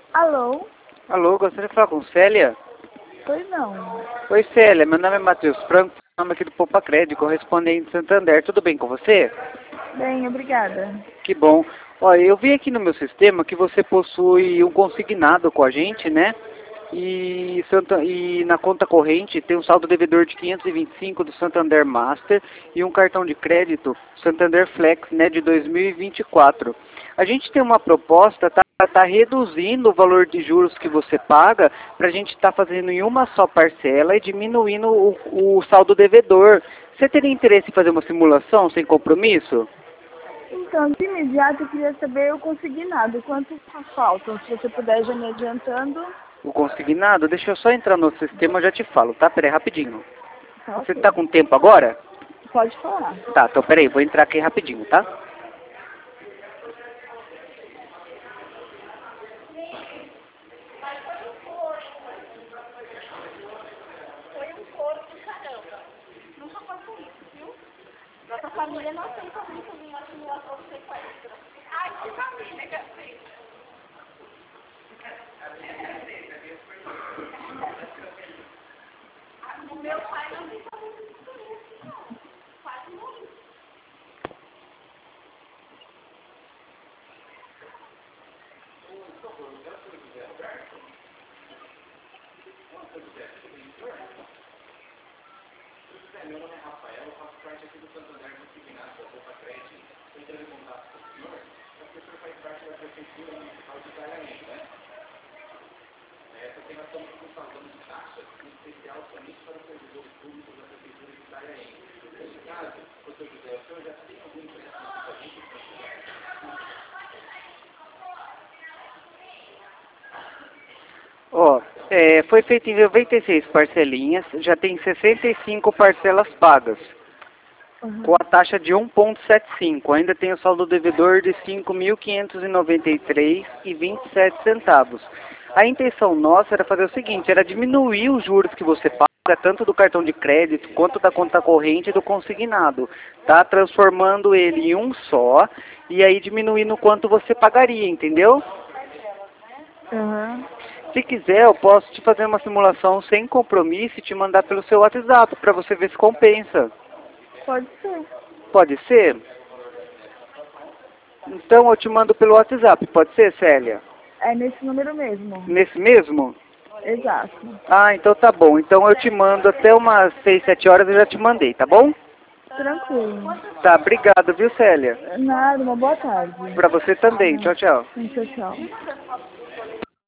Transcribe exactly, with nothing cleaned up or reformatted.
Alô? Alô, gostaria de falar com Célia? Pois não. Oi, Célia, meu nome é Matheus Franco, nome aqui do Poupa Crédito, correspondente Santander. Tudo bem com você? Bem, obrigada. Que bom. Olha, eu vi aqui no meu sistema que você possui um consignado com a gente, né? E, Santa, e na conta corrente tem um saldo devedor de quinhentos e vinte e cinco do Santander Master e um cartão de crédito Santander Flex, né, de dois mil e vinte e quatro. A gente tem uma proposta, tá, tá reduzindo o valor de juros que você paga para a gente estar fazendo em uma só parcela e diminuindo o, o saldo devedor. Você teria interesse em fazer uma simulação sem compromisso? Então, de imediato eu queria saber o consignado. Quanto faltam? Se você puder já me adiantando. O consignado? Deixa eu só entrar no sistema, eu já te falo, tá? Peraí, rapidinho. Tá Você ok. tá com tempo agora? Pode falar. Tá, então peraí, vou entrar aqui rapidinho, tá? Nossa família não aceita muito uma simulação de sequestro. Ai, que família que aceita. O meu pai não tem família de isso, não. Quase morri. Meu nome é Rafael, eu faço parte aqui do Santander Consignado da Poupa Crédito. Eu entrei em contato com o senhor, porque o senhor faz parte da Prefeitura Municipal de Itanhaém, né? É, porque nós estamos com saldo de taxa, em especial somente para os servidores públicos da Prefeitura de Itanhaém. Nesse caso, doutor José, o senhor já tem algum empréstimo com a gente? Ó, é, foi feito em noventa e seis parcelinhas, já tem sessenta e cinco parcelas pagas, Uhum. com a taxa de um vírgula setenta e cinco. Ainda tem o saldo devedor de cinco mil quinhentos e noventa e três reais e vinte e sete centavos. A intenção nossa era fazer o seguinte, era diminuir os juros que você paga, tanto do cartão de crédito quanto da conta corrente e do consignado, tá? Transformando ele em um só e aí diminuindo o quanto você pagaria, entendeu? Uhum. Se quiser, eu posso te fazer uma simulação sem compromisso e te mandar pelo seu WhatsApp para você ver se compensa. Pode ser. Pode ser? Então eu te mando pelo WhatsApp, pode ser, Célia? É nesse número mesmo. Nesse mesmo? Exato. Ah, então tá bom. Então eu te mando até umas seis, sete horas eu já te mandei, tá bom? Tranquilo. Tá, obrigado, viu, Célia? Nada, uma boa tarde. Pra você também. Tchau, tchau. Tchau, tchau.